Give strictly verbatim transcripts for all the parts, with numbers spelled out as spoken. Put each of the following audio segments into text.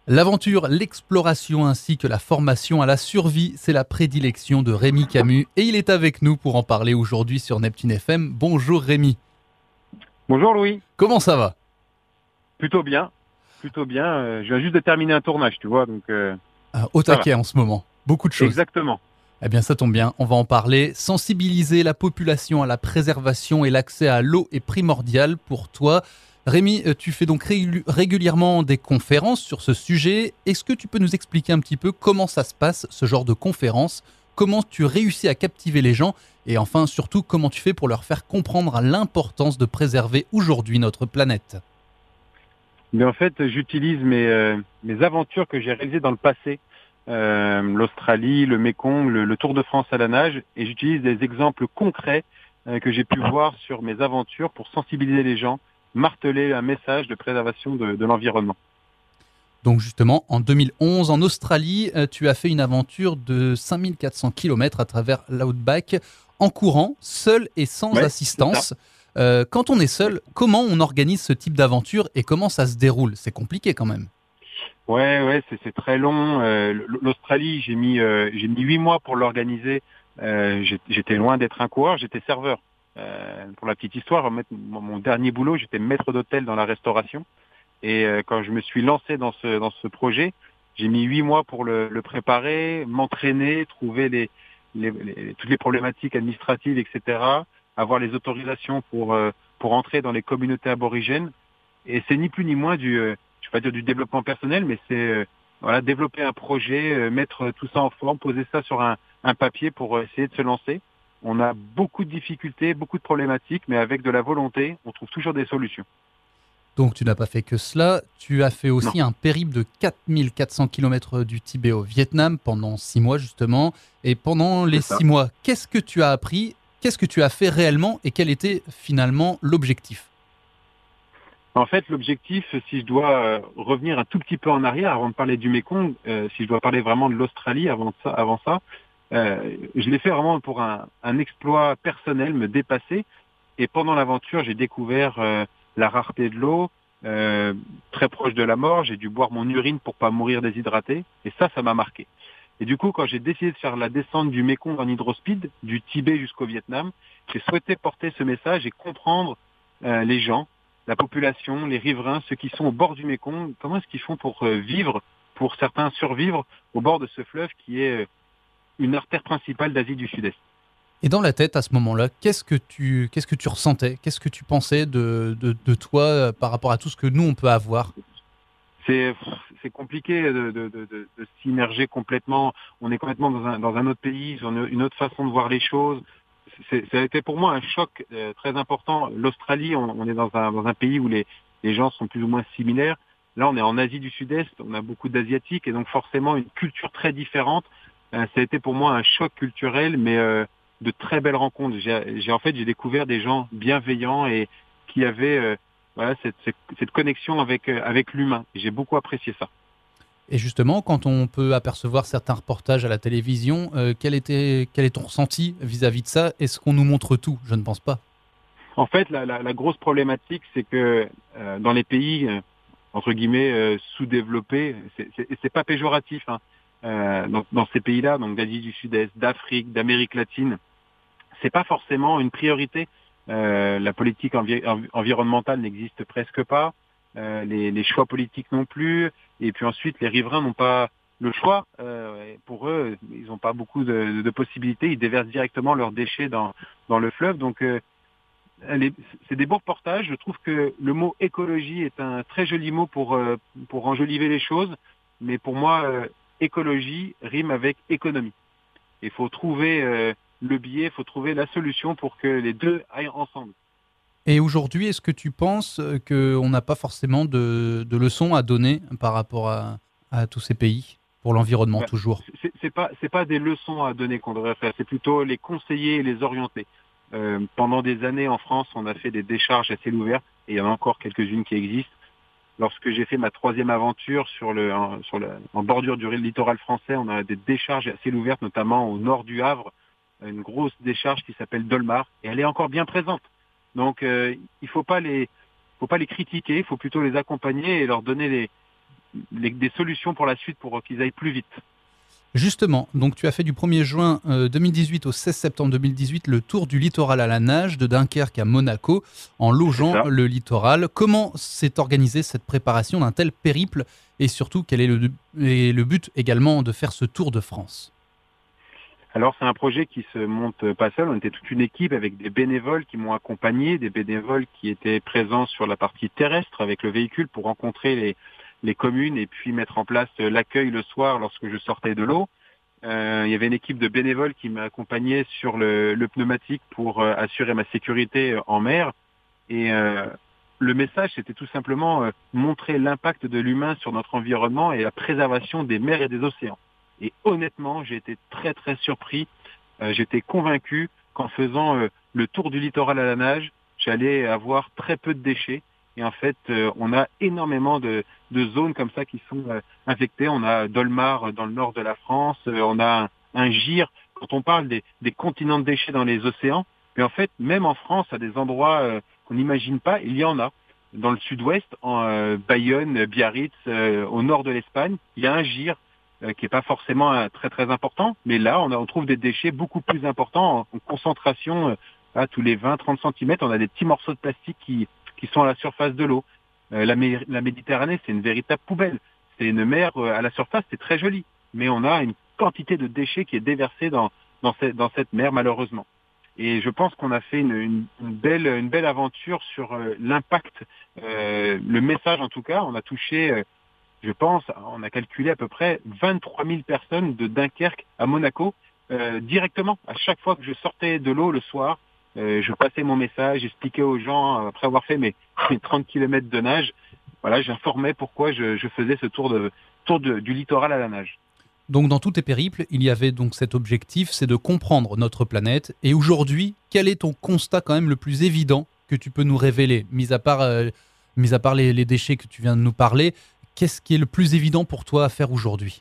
L'aventure, l'exploration ainsi que la formation à la survie, c'est la prédilection de Rémi Camus et il est avec nous pour en parler aujourd'hui sur Neptune F M. Bonjour Rémi. Bonjour Louis, Comment ça va? plutôt bien, plutôt bien. Euh, je viens juste de terminer un tournage, tu vois, donc euh, Ah, Au ça va. taquet en ce moment, beaucoup de choses. Exactement. Eh bien ça tombe bien, on va en parler. Sensibiliser la population à la préservation et l'accès à l'eau est primordial pour toi. Rémi, euh, tu fais donc régu- régulièrement des conférences sur ce sujet. Est-ce que tu peux nous expliquer un petit peu comment ça se passe, ce genre de conférences? Comment tu réussis à captiver les gens? Et enfin, surtout, comment tu fais pour leur faire comprendre l'importance de préserver aujourd'hui notre planète? Mais en fait, j'utilise mes, euh, mes aventures que j'ai réalisées dans le passé, euh, l'Australie, le Mékong, le, le Tour de France à la nage, et j'utilise des exemples concrets euh, que j'ai pu voir sur mes aventures pour sensibiliser les gens, marteler un message de préservation de, de l'environnement. Donc justement, en deux mille onze, en Australie, euh, tu as fait une aventure de cinq mille quatre cents kilomètres à travers l'Outback, en courant, seul et sans Ouais, c'est ça. assistance. Euh, quand on est seul, comment on organise ce type d'aventure et comment ça se déroule? C'est compliqué quand même. Ouais, ouais, c'est c'est très long. Euh, l- L'Australie, j'ai mis euh, j'ai mis huit mois pour l'organiser. Euh, j'ai- j'étais loin d'être un coureur, j'étais serveur. Euh, pour la petite histoire, mon, mon dernier boulot, j'étais maître d'hôtel dans la restauration. Et euh, quand je me suis lancé dans ce dans ce projet, j'ai mis huit mois pour le, le préparer, m'entraîner, trouver les, les, les- toutes les problématiques administratives, et cetera. Avoir les autorisations pour euh, pour entrer dans les communautés aborigènes. Et c'est ni plus ni moins du, euh, je vais pas dire du développement personnel, mais c'est euh, voilà, développer un projet, euh, mettre tout ça en forme, poser ça sur un, un papier pour euh, essayer de se lancer. On a beaucoup de difficultés, beaucoup de problématiques, mais avec de la volonté, on trouve toujours des solutions. Donc tu n'as pas fait que cela, tu as fait Non, aussi un périple de quatre mille quatre cents kilomètres du Tibet au Vietnam pendant six mois justement. Et pendant les c'est ça. six mois, qu'est-ce que tu as appris? Qu'est-ce que tu as fait réellement et quel était finalement l'objectif? En fait, l'objectif, si je dois euh, revenir un tout petit peu en arrière avant de parler du Mékong, euh, si je dois parler vraiment de l'Australie avant ça, avant ça, euh, je l'ai fait vraiment pour un, un exploit personnel, me dépasser. Et pendant l'aventure, j'ai découvert euh, la rareté de l'eau, euh, très proche de la mort. J'ai dû boire mon urine pour pas mourir déshydraté. Et ça, ça m'a marqué. Et du coup, quand j'ai décidé de faire la descente du Mékong en hydrospeed, du Tibet jusqu'au Vietnam, j'ai souhaité porter ce message et comprendre euh, les gens, la population, les riverains, ceux qui sont au bord du Mékong, comment est-ce qu'ils font pour euh, vivre, pour certains survivre au bord de ce fleuve qui est euh, une artère principale d'Asie du Sud-Est. Et dans la tête, à ce moment-là, qu'est-ce que tu, qu'est-ce que tu ressentais? Qu'est-ce que tu pensais de, de, de toi euh, par rapport à tout ce que nous, on peut avoir? C'est c'est compliqué de, de, de, de, de s'immerger complètement. On est complètement dans un, dans un autre pays, ils ont une autre façon de voir les choses. C'est, ça a été pour moi un choc euh, très important. L'Australie, on, on est dans un, dans un pays où les, les gens sont plus ou moins similaires. Là, on est en Asie du Sud-Est, on a beaucoup d'Asiatiques et donc forcément une culture très différente. Euh, ça a été pour moi un choc culturel, mais euh, de très belles rencontres. J'ai, j'ai en fait j'ai découvert des gens bienveillants et qui avaient euh, voilà cette, cette, cette connexion avec euh, avec l'humain. J'ai beaucoup apprécié ça. Et justement, quand on peut apercevoir certains reportages à la télévision, euh, quel, était, quel est ton ressenti vis-à-vis de ça? Est-ce qu'on nous montre tout? Je ne pense pas. En fait, la, la, la grosse problématique, c'est que euh, dans les pays euh, entre guillemets euh, sous-développés, c'est, c'est, c'est pas péjoratif. Hein. Euh, dans, dans ces pays-là, donc d'Asie du Sud-Est, d'Afrique, d'Amérique latine, c'est pas forcément une priorité. Euh, la politique envi- envi- environnementale n'existe presque pas, euh, les, les choix politiques non plus, et puis ensuite les riverains n'ont pas le choix. Euh, pour eux, ils n'ont pas beaucoup de, de possibilités. Ils déversent directement leurs déchets dans dans le fleuve, donc euh, elle est- c'est des beaux reportages. Je trouve que le mot écologie est un très joli mot pour euh, pour enjoliver les choses, mais pour moi, euh, écologie rime avec économie. Il faut trouver euh, le biais, il faut trouver la solution pour que les deux aillent ensemble. Et aujourd'hui, est-ce que tu penses euh, qu'on n'a pas forcément de, de leçons à donner par rapport à, à tous ces pays, pour l'environnement Ben, toujours? c'est c'est pas c'est pas des leçons à donner qu'on devrait faire, c'est plutôt les conseiller et les orienter. Euh, pendant des années en France, on a fait des décharges à ciel ouvert et il y en a encore quelques-unes qui existent. Lorsque j'ai fait ma troisième aventure sur le, en, sur le, en bordure du littoral français, on a des décharges à ciel ouvert, notamment au nord du Havre, une grosse décharge qui s'appelle Dolmar, et elle est encore bien présente. Donc, euh, il faut pas les, faut pas les critiquer, il faut plutôt les accompagner et leur donner les, les, des solutions pour la suite pour qu'ils aillent plus vite. Justement, donc tu as fait du premier juin deux mille dix-huit au seize septembre deux mille dix-huit le tour du littoral à la nage de Dunkerque à Monaco en longeant le littoral. Comment s'est organisée cette préparation d'un tel périple et surtout quel est le, et le but également de faire ce Tour de France? Alors c'est un projet qui se monte pas seul, on était toute une équipe avec des bénévoles qui m'ont accompagné, des bénévoles qui étaient présents sur la partie terrestre avec le véhicule pour rencontrer les les communes et puis mettre en place l'accueil le soir lorsque je sortais de l'eau. Euh, il y avait une équipe de bénévoles qui m'accompagnait sur le, le pneumatique pour euh, assurer ma sécurité en mer. Et euh, le message, c'était tout simplement euh, montrer l'impact de l'humain sur notre environnement et la préservation des mers et des océans. Et honnêtement, j'ai été très très surpris. Euh, j'étais convaincu qu'en faisant euh, le tour du littoral à la nage, j'allais avoir très peu de déchets. Et en fait, euh, on a énormément de, de zones comme ça qui sont euh, infectées. On a Dolmar dans le nord de la France, euh, on a un, un gire. Quand on parle des, des continents de déchets dans les océans, mais en fait, même en France, à des endroits euh, qu'on n'imagine pas, il y en a. Dans le sud-ouest, en euh, Bayonne, Biarritz, euh, au nord de l'Espagne, il y a un gire euh, qui n'est pas forcément euh, très très important, mais là, on, a, on trouve des déchets beaucoup plus importants en, en concentration. Euh, à tous les vingt à trente centimètres, on a des petits morceaux de plastique qui qui sont à la surface de l'eau. Euh, la, Mé- la Méditerranée, c'est une véritable poubelle. C'est une mer euh, à la surface, c'est très joli. Mais on a une quantité de déchets qui est déversée dans, dans, cette, dans cette mer, malheureusement. Et je pense qu'on a fait une, une, une, belle, une belle aventure sur euh, l'impact, euh, le message en tout cas. On a touché, euh, je pense, on a calculé à peu près vingt-trois mille personnes de Dunkerque à Monaco, euh, directement. À chaque fois que je sortais de l'eau le soir, Euh, je passais mon message, j'expliquais aux gens, après avoir fait mes, mes trente kilomètres de nage, voilà, j'informais pourquoi je, je faisais ce tour, de, tour de, du littoral à la nage. Donc dans tous tes périples, il y avait donc cet objectif, c'est de comprendre notre planète. Et aujourd'hui, quel est ton constat quand même le plus évident que tu peux nous révéler, mis à part, euh, mis à part les, les déchets que tu viens de nous parler, qu'est-ce qui est le plus évident pour toi à faire aujourd'hui?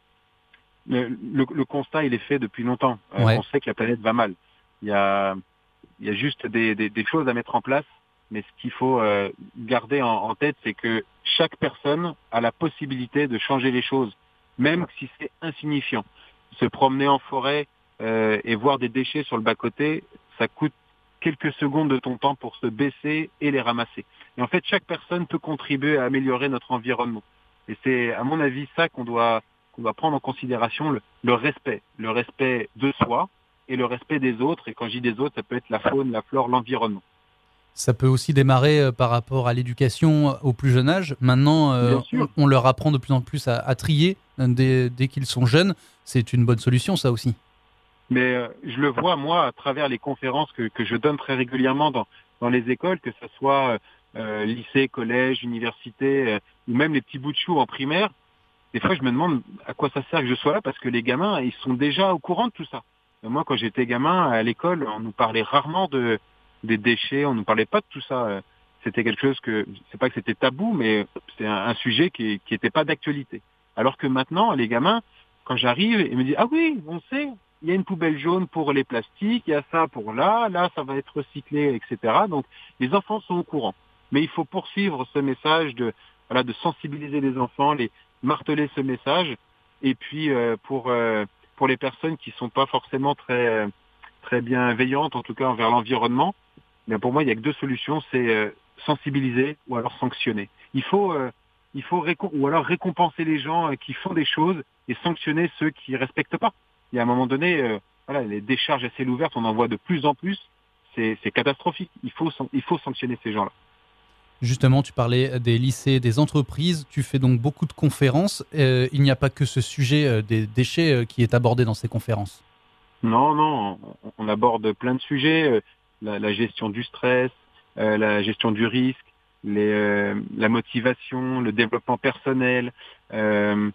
le, le, le constat, il est fait depuis longtemps. Euh, ouais. On sait que la planète va mal. Il y a... Il y a juste des, des, des choses à mettre en place, mais ce qu'il faut euh, garder en, en tête, c'est que chaque personne a la possibilité de changer les choses, même si c'est insignifiant. Se promener en forêt euh, et voir des déchets sur le bas-côté, ça coûte quelques secondes de ton temps pour se baisser et les ramasser. Et en fait, chaque personne peut contribuer à améliorer notre environnement. Et c'est, à mon avis, ça qu'on doit, qu'on doit prendre en considération, le, le respect. Le respect de soi, et le respect des autres. Et quand je dis des autres, ça peut être la faune, la flore, l'environnement. Ça peut aussi démarrer euh, par rapport à l'éducation au plus jeune âge. Maintenant, euh, on, on leur apprend de plus en plus à, à trier euh, dès, dès qu'ils sont jeunes. C'est une bonne solution, ça aussi. Mais euh, je le vois, moi, à travers les conférences que, que je donne très régulièrement dans, dans les écoles, que ce soit euh, lycée, collège, université, euh, ou même les petits bouts de chou en primaire. Des fois, je me demande à quoi ça sert que je sois là, parce que les gamins, ils sont déjà au courant de tout ça. Moi, quand j'étais gamin, à l'école, on nous parlait rarement de, des déchets, on nous parlait pas de tout ça. C'était quelque chose que, c'est pas que c'était tabou, mais c'est un, un sujet qui qui était pas d'actualité. Alors que maintenant, les gamins, quand j'arrive, ils me disent, ah oui, on sait, il y a une poubelle jaune pour les plastiques, il y a ça pour là, là, ça va être recyclé, et cetera. Donc, les enfants sont au courant. Mais il faut poursuivre ce message de, voilà, de sensibiliser les enfants, les marteler ce message, et puis euh, pour euh, pour les personnes qui sont pas forcément très très bienveillantes, en tout cas envers l'environnement, bien pour moi il y a que deux solutions, c'est euh, sensibiliser ou alors sanctionner. Il faut euh, il faut récom- ou alors récompenser les gens euh, qui font des choses et sanctionner ceux qui respectent pas. Il y a un moment donné, euh, voilà, les décharges à ciel ouvert, on en voit de plus en plus, c'est c'est catastrophique. Il faut il faut sanctionner ces gens-là. Justement, tu parlais des lycées, des entreprises. Tu fais donc beaucoup de conférences. Euh, il n'y a pas que ce sujet euh, des déchets euh, qui est abordé dans ces conférences. Non, non, on, on aborde plein de sujets. Euh, la, la gestion du stress, euh, la gestion du risque, les, euh, la motivation, le développement personnel, euh,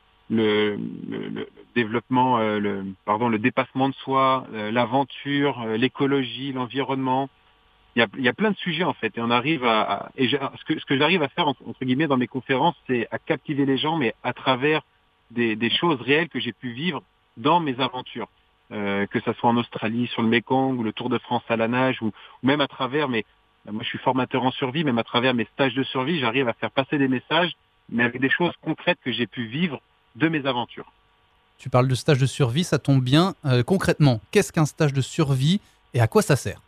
le, le, le développement, euh, le, pardon, le dépassement de soi, euh, l'aventure, euh, l'écologie, l'environnement. Il y, a, il y a plein de sujets en fait, et on arrive à, à et je, ce que ce que j'arrive à faire entre, entre guillemets dans mes conférences, c'est à captiver les gens, mais à travers des, des choses réelles que j'ai pu vivre dans mes aventures, euh, que ça soit en Australie sur le Mékong ou le Tour de France à la nage, ou, ou même à travers mes, moi je suis formateur en survie, même à travers mes stages de survie, j'arrive à faire passer des messages mais avec des choses concrètes que j'ai pu vivre de mes aventures. Tu parles de stage de survie, ça tombe bien. Euh, concrètement, qu'est-ce qu'un stage de survie et à quoi ça sert?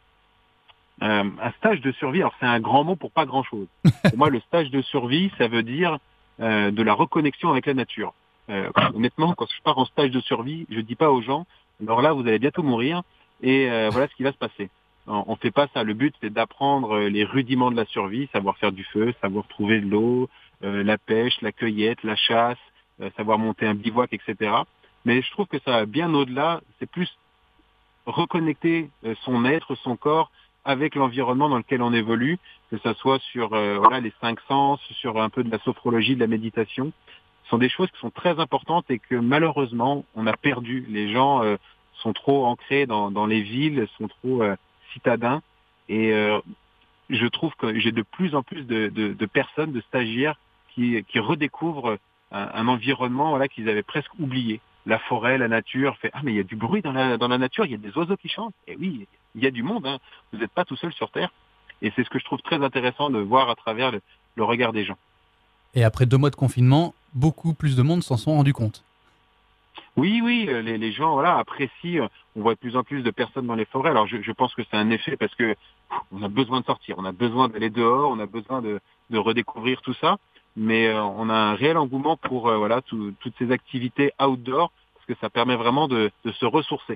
Euh, un stage de survie, alors c'est un grand mot pour pas grand-chose. Pour moi, le stage de survie, ça veut dire euh, de la reconnexion avec la nature. Euh, honnêtement, quand je pars en stage de survie, je dis pas aux gens, alors là, vous allez bientôt mourir, et euh, voilà ce qui va se passer. On, on fait pas ça. Le but, c'est d'apprendre les rudiments de la survie, savoir faire du feu, savoir trouver de l'eau, euh, la pêche, la cueillette, la chasse, euh, savoir monter un bivouac, et cetera. Mais je trouve que ça va bien au-delà. C'est plus reconnecter euh, son être, son corps avec l'environnement dans lequel on évolue, que ça soit sur euh, voilà les cinq sens, sur un peu de la sophrologie, de la méditation. Ce sont des choses qui sont très importantes et que malheureusement on a perdu. Les gens euh, sont trop ancrés dans, dans les villes, sont trop euh, citadins, et euh, je trouve que j'ai de plus en plus de, de, de personnes, de stagiaires qui, qui redécouvrent un, un environnement voilà qu'ils avaient presque oublié. La forêt, la nature, fait ah mais il y a du bruit dans la dans la nature, il y a des oiseaux qui chantent. Et oui, il y a du monde, hein. Vous n'êtes pas tout seul sur Terre. Et c'est ce que je trouve très intéressant de voir à travers le, le regard des gens. Et après deux mois de confinement, beaucoup plus de monde s'en sont rendus compte. Oui, oui, les, les gens voilà apprécient. On voit de plus en plus de personnes dans les forêts. Alors je, je pense que c'est un effet parce que on a besoin de sortir, on a besoin d'aller dehors, on a besoin de, de redécouvrir tout ça. Mais euh, on a un réel engouement pour euh, voilà tout, toutes ces activités outdoor parce que ça permet vraiment de, de se ressourcer.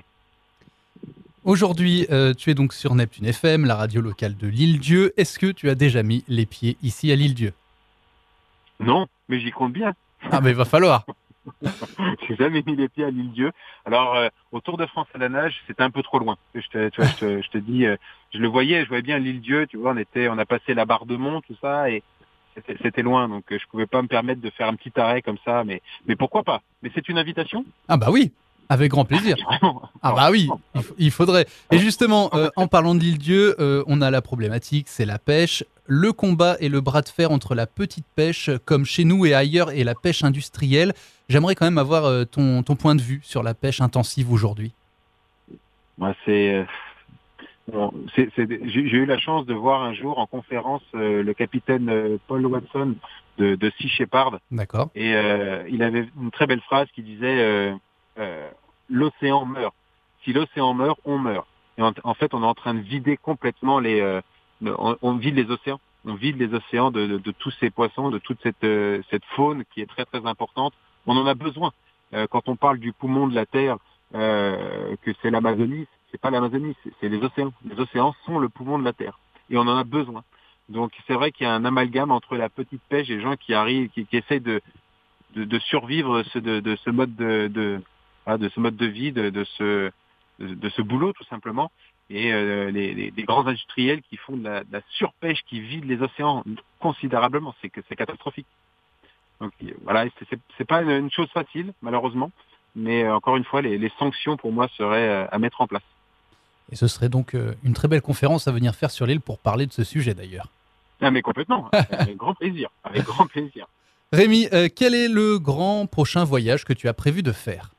Aujourd'hui, euh, tu es donc sur Neptune F M, la radio locale de l'Île-Dieu. Est-ce que tu as déjà mis les pieds ici à l'Île-Dieu? Non, mais j'y compte bien. Ah mais il va falloir. J'ai jamais mis les pieds à l'Île-Dieu. Alors euh, au Tour de France à la nage, c'était un peu trop loin. Je te, tu vois, je te, je te dis, euh, je le voyais, je voyais bien l'Île-Dieu. Tu vois, on était, on a passé la barre de Mont, tout ça, et C'était, c'était loin, donc je pouvais pas me permettre de faire un petit arrêt comme ça, mais, mais pourquoi pas? Mais c'est une invitation? Ah bah oui, avec grand plaisir. Ah bah oui, il, f- il faudrait. Et justement, euh, en parlant de l'île-dieu, euh, on a la problématique, c'est la pêche. Le combat et le bras de fer entre la petite pêche, comme chez nous et ailleurs, et la pêche industrielle. J'aimerais quand même avoir euh, ton, ton point de vue sur la pêche intensive aujourd'hui. Moi, c'est, euh, bon, c'est, c'est, j'ai, j'ai eu la chance de voir un jour en conférence euh, le capitaine euh, Paul Watson de, de Sea Shepherd, D'accord. et euh, il avait une très belle phrase qui disait euh, euh, l'océan meurt. Si l'océan meurt, on meurt. Et en, en fait, on est en train de vider complètement les, euh, on, on vide les océans. On vide les océans de, de, de tous ces poissons, de toute cette, euh, cette faune qui est très très importante. On en a besoin. Euh, quand on parle du poumon de la Terre, euh, que c'est l'Amazonie, c'est pas l'Amazonie, c'est, c'est les océans. Les océans sont le poumon de la Terre et on en a besoin. Donc c'est vrai qu'il y a un amalgame entre la petite pêche et les gens qui arrivent, qui, qui essayent de, de, de survivre ce, de, de ce mode de, de, voilà, de ce mode de vie, de, de ce de, de ce boulot tout simplement. Et euh, les, les, les grands industriels qui font de la, de la surpêche, qui vident les océans considérablement, c'est que c'est catastrophique. Donc voilà, c'est, c'est, c'est pas une, une chose facile malheureusement, mais euh, encore une fois, les, les sanctions pour moi seraient euh, à mettre en place. Et ce serait donc euh, une très belle conférence à venir faire sur l'île pour parler de ce sujet d'ailleurs. Ah mais complètement, avec grand plaisir, avec grand plaisir. Rémi, euh, quel est le grand prochain voyage que tu as prévu de faire?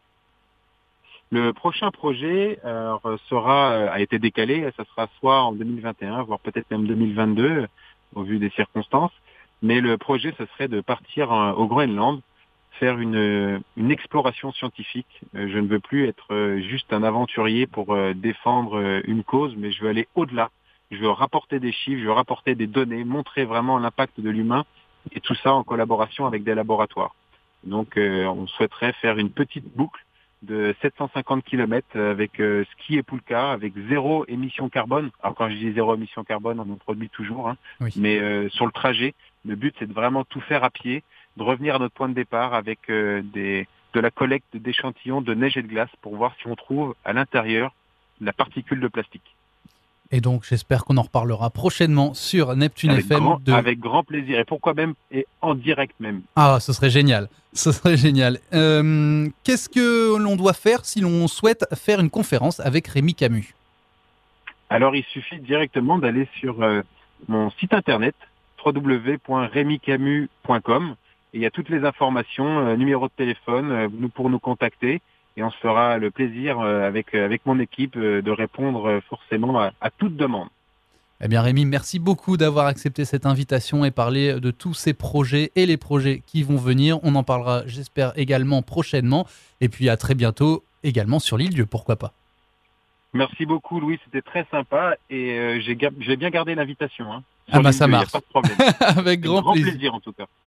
Le prochain projet euh, sera euh, a été décalé, ça sera soit en deux mille vingt et un, voire peut-être même deux mille vingt-deux, au vu des circonstances. Mais le projet, ce serait de partir euh, au Groenland, faire une, une exploration scientifique. Euh, je ne veux plus être euh, juste un aventurier pour euh, défendre euh, une cause, mais je veux aller au-delà. Je veux rapporter des chiffres, je veux rapporter des données, montrer vraiment l'impact de l'humain, et tout ça en collaboration avec des laboratoires. Donc, euh, on souhaiterait faire une petite boucle de sept cent cinquante kilomètres avec euh, ski et poulka, avec zéro émission carbone. Alors quand je dis zéro émission carbone, on en produit toujours, hein, Oui. mais euh, sur le trajet, le but c'est de vraiment tout faire à pied, de revenir à notre point de départ avec euh, des, de la collecte d'échantillons de neige et de glace pour voir si on trouve à l'intérieur la particule de plastique. Et donc, j'espère qu'on en reparlera prochainement sur Neptune Avec F M. grand, De... avec grand plaisir. Et pourquoi même, et en direct même. Ah, ce serait génial. Ce serait génial. Euh, qu'est-ce que l'on doit faire si l'on souhaite faire une conférence avec Rémi Camus? Alors, il suffit directement d'aller sur euh, mon site internet w w w point rémi camus point com et il y a toutes les informations, euh, numéro de téléphone, euh, nous, pour nous contacter. Et on se fera le plaisir euh, avec, avec mon équipe euh, de répondre euh, forcément à, à toute demande. Eh bien Rémi, merci beaucoup d'avoir accepté cette invitation et parlé de tous ces projets et les projets qui vont venir. On en parlera, j'espère, également prochainement. Et puis à très bientôt, également sur l'île Dieu, pourquoi pas. Merci beaucoup, Louis, c'était très sympa et euh, j'ai, j'ai bien gardé l'invitation. Hein, Ah bah ça marche. Il n'y a pas de problème. Avec grand, grand plaisir. plaisir en tout cas.